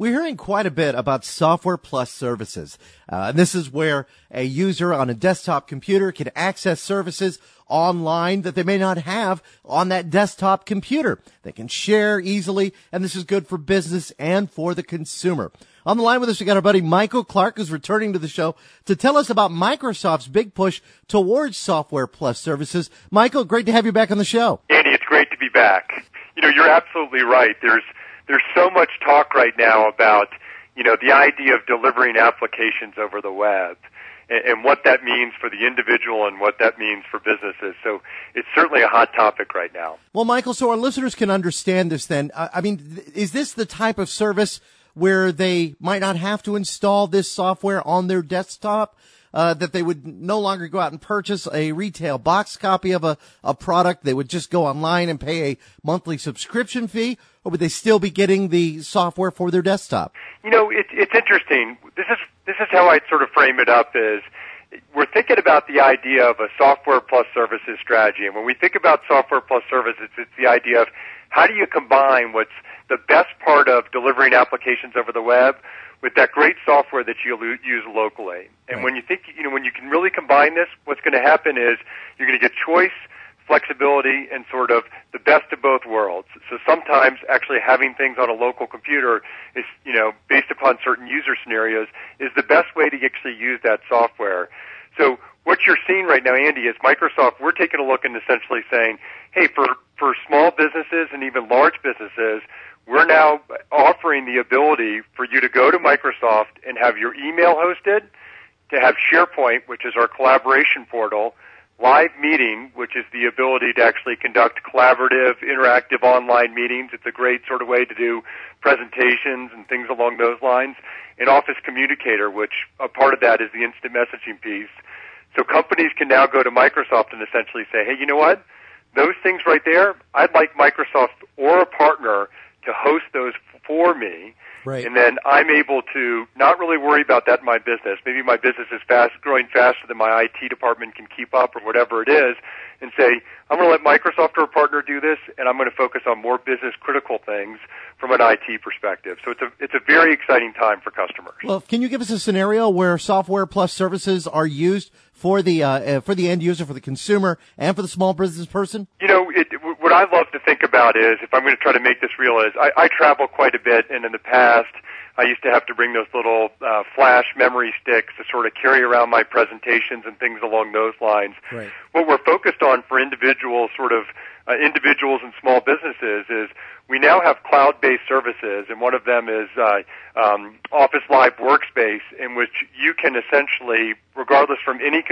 We're hearing quite a bit about software plus services. And this is where a user on a desktop computer can access services online that they may not have on that desktop computer. They can share easily, and this is good for business and for the consumer. On the line with us, we got our buddy Michael Clark, who's returning to the show to tell us about Microsoft's big push towards software plus services. Michael, great to have you back on the show. Andy, it's great to be back. You know, you're absolutely right. There's so much talk right now about, you know, the idea of delivering applications over the web and what that means for the individual and what that means for businesses. So it's certainly a hot topic right now. Well, Michael, so our listeners can understand this then. Is this the type of service where they might not have to install this software on their desktop, that they would no longer go out and purchase a retail box copy of a product? They would just go online and pay a monthly subscription fee, or would they still be getting the software for their desktop? You know, it's interesting. This is how I'd sort of frame it up is we're thinking about the idea of a software plus services strategy. And when we think about software plus services, it's the idea of how do you combine what's the best part of delivering applications over the web with that great software that you use locally. And right. When you think, you know, when you can really combine this, what's going to happen is you're going to get choice, flexibility, and sort of the best of both worlds. So sometimes actually having things on a local computer is, you know, based upon certain user scenarios, is the best way to actually use that software. So what you're seeing right now, Andy, is Microsoft, we're taking a look and essentially saying, hey, for small businesses and even large businesses, we're now offering the ability for you to go to Microsoft and have your email hosted, to have SharePoint, which is our collaboration portal, Live Meeting, which is the ability to actually conduct collaborative, interactive online meetings. It's a great sort of way to do presentations and things along those lines, and Office Communicator, which a part of that is the instant messaging piece. So companies can now go to Microsoft and essentially say, hey, you know what? Those things right there, I'd like Microsoft or a partner to host those for me. Right. And then I'm able to not really worry about that in my business. Maybe my business is growing faster than my IT department can keep up or whatever it is, and say, I'm going to let Microsoft or a partner do this, and I'm going to focus on more business critical things from an IT perspective. So it's a very exciting time for customers. Well, can you give us a scenario where software plus services are used for the end user, for the consumer, and for the small business person? You know, what I love to think about is, if I'm going to try to make this real, is I travel quite a bit, and in the past, I used to have to bring those little flash memory sticks to sort of carry around my presentations and things along those lines. Right. What we're focused on for individuals and small businesses is we now have cloud-based services, and one of them is Office Live Workspace, in which you can essentially, regardless from any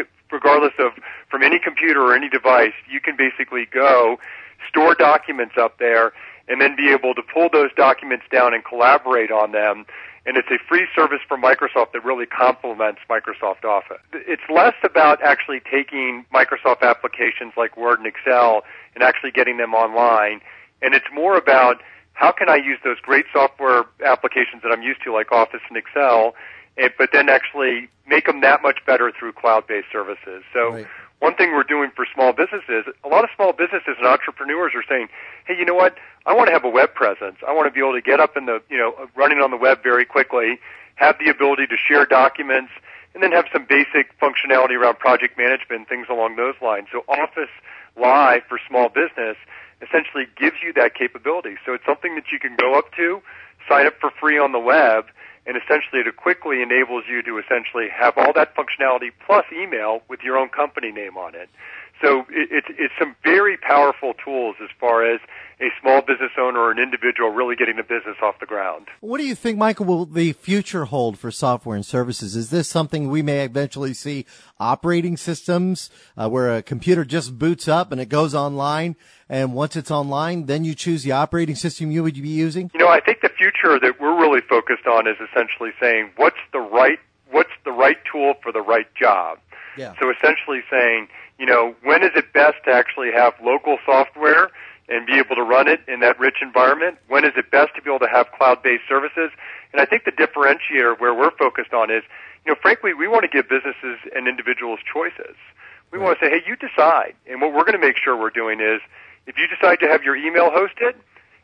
computer or any device, you can basically go store documents up there and then be able to pull those documents down and collaborate on them. And it's a free service from Microsoft that really complements Microsoft Office. It's less about actually taking Microsoft applications like Word and Excel and actually getting them online, and it's more about how can I use those great software applications that I'm used to, like Office and Excel, but then actually make them that much better through cloud-based services. So right. One thing we're doing for small businesses, a lot of small businesses and entrepreneurs are saying, hey, you know what? I want to have a web presence. I want to be able to get up in the, running on the web very quickly, have the ability to share documents, and then have some basic functionality around project management, things along those lines. So Office Live for small business essentially gives you that capability. So it's something that you can go up to, sign up for free on the web, and essentially it quickly enables you to essentially have all that functionality plus email with your own company name on it. So it's some very powerful tools as far as a small business owner or an individual really getting the business off the ground. What do you think, Michael, will the future hold for software and services? Is this something we may eventually see operating systems where a computer just boots up and it goes online, and once it's online, then you choose the operating system you would be using? You know, I think the future that we're really focused on is essentially saying what's the right tool for the right job. Yeah. So essentially saying, when is it best to actually have local software and be able to run it in that rich environment? When is it best to be able to have cloud-based services? And I think the differentiator where we're focused on is, frankly, we want to give businesses and individuals choices. We want to say, hey, you decide. And what we're going to make sure we're doing is, if you decide to have your email hosted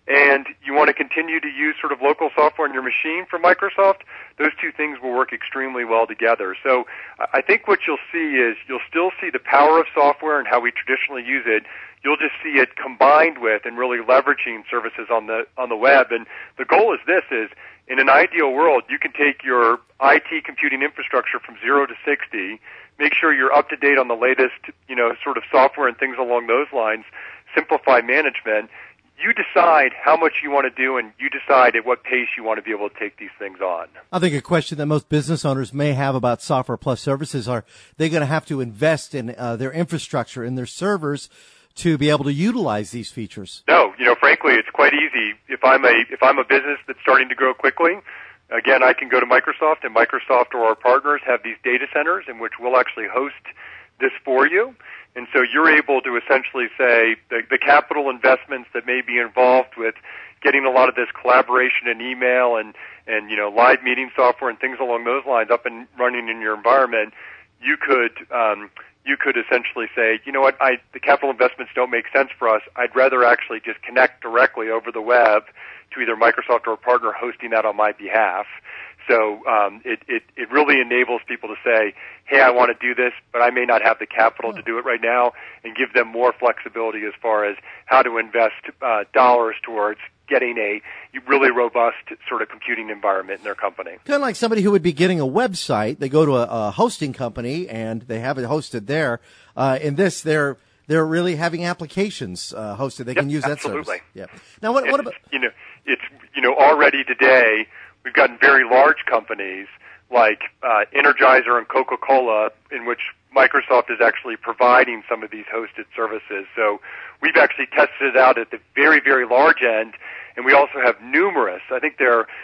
and you want to continue to use sort of local software on your machine from Microsoft, those two things will work extremely well together. So I think what you'll see is you'll still see the power of software and how we traditionally use it. You'll just see it combined with and really leveraging services on the web. And the goal is this: is in an ideal world, you can take your IT computing infrastructure from 0 to 60, make sure you're up to date on the latest, sort of software and things along those lines, simplify management. You decide how much you want to do, and you decide at what pace you want to be able to take these things on. I think a question that most business owners may have about Software Plus services are they going to have to invest in their infrastructure, in their servers, to be able to utilize these features? No, frankly, it's quite easy. If I'm a business that's starting to grow quickly, again, I can go to Microsoft, and Microsoft or our partners have these data centers in which we'll actually host this for you. And so you're able to essentially say the capital investments that may be involved with getting a lot of this collaboration and email and live meeting software and things along those lines up and running in your environment, you could essentially say, you know what, the capital investments don't make sense for us. I'd rather actually just connect directly over the web to either Microsoft or a partner hosting that on my behalf. So it really enables people to say, hey, I want to do this, but I may not have the capital to do it right now, and give them more flexibility as far as how to invest dollars towards getting a really robust sort of computing environment in their company. Kind of like somebody who would be getting a website. They go to a hosting company, and they have it hosted there. In this, they're really having applications hosted. They can use that service. Absolutely. Yeah. Now, what about it's already today we've gotten very large companies like Energizer and Coca-Cola, in which Microsoft is actually providing some of these hosted services. So we've actually tested it out at the very, very large end, and we also have numerous. I think there are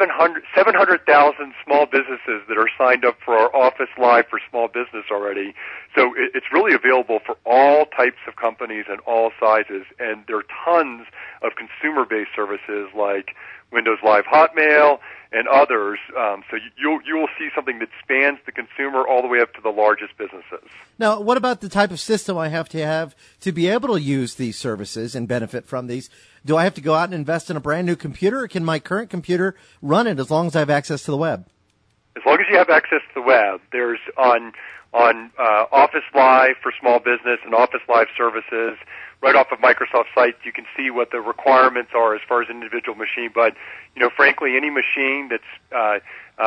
700,000 small businesses that are signed up for our Office Live for small business already. So it's really available for all types of companies and all sizes, and there are tons of consumer-based services like Windows Live Hotmail and others. So you will see something that spans the consumer all the way up to the largest businesses. Now, what about the type of system I have to be able to use these services and benefit from these? Do I have to go out and invest in a brand new computer, or can my current computer run it as long as I have access to the web? As long as you have access to the web, there's on Office Live for small business and Office Live services, right off of Microsoft sites, you can see what the requirements are as far as an individual machine. But frankly, any machine that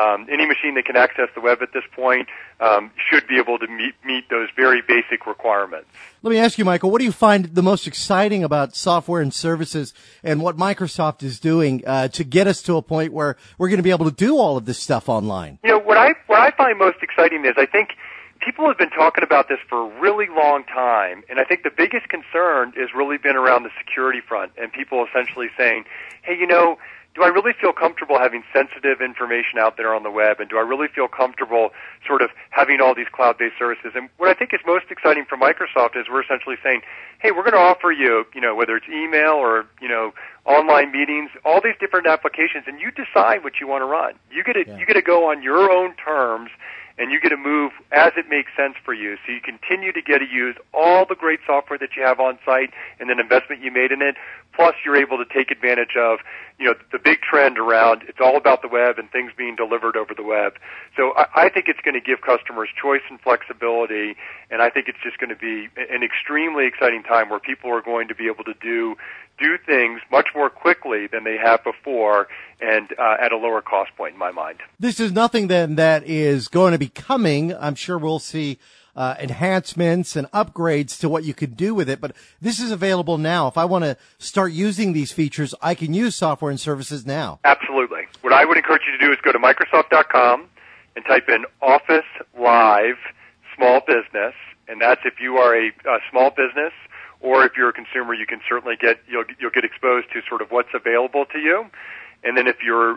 can access the web at this point should be able to meet those very basic requirements. Let me ask you, Michael, what do you find the most exciting about software and services and what Microsoft is doing to get us to a point where we're going to be able to do all of this stuff online? What I find most exciting is I think people have been talking about this for a really long time, and I think the biggest concern has really been around the security front, and people essentially saying, hey, do I really feel comfortable having sensitive information out there on the web, and do I really feel comfortable sort of having all these cloud-based services? And what I think is most exciting for Microsoft is we're essentially saying, hey, we're going to offer you, whether it's email or, online meetings, all these different applications, and you decide what you want to run. You get to go on your own terms, and you get to move as it makes sense for you. So you continue to get to use all the great software that you have on site and then investment you made in it. Plus, you're able to take advantage of, the big trend around it's all about the web and things being delivered over the web. So I think it's going to give customers choice and flexibility, and I think it's just going to be an extremely exciting time where people are going to be able to do things much more quickly than they have before and at a lower cost point in my mind. This is nothing then that is going to be coming. I'm sure we'll see enhancements and upgrades to what you could do with it, but this is available now. If I want to start using these features, I can use software and services now. Absolutely. What I would encourage you to do is go to Microsoft.com and type in Office Live Small Business, and that's if you are a small business, or if you're a consumer, you can certainly you'll get exposed to sort of what's available to you. And then if you're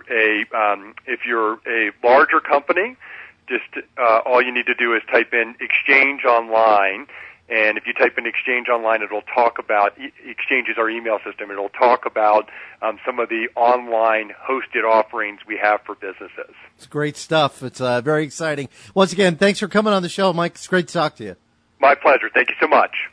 a larger company, just all you need to do is type in Exchange Online, and if you type in Exchange Online, it'll talk about Exchange is our email system. It'll talk about some of the online hosted offerings we have for businesses. It's great stuff. It's very exciting. Once again, thanks for coming on the show, Mike. It's great to talk to you. My pleasure. Thank you so much.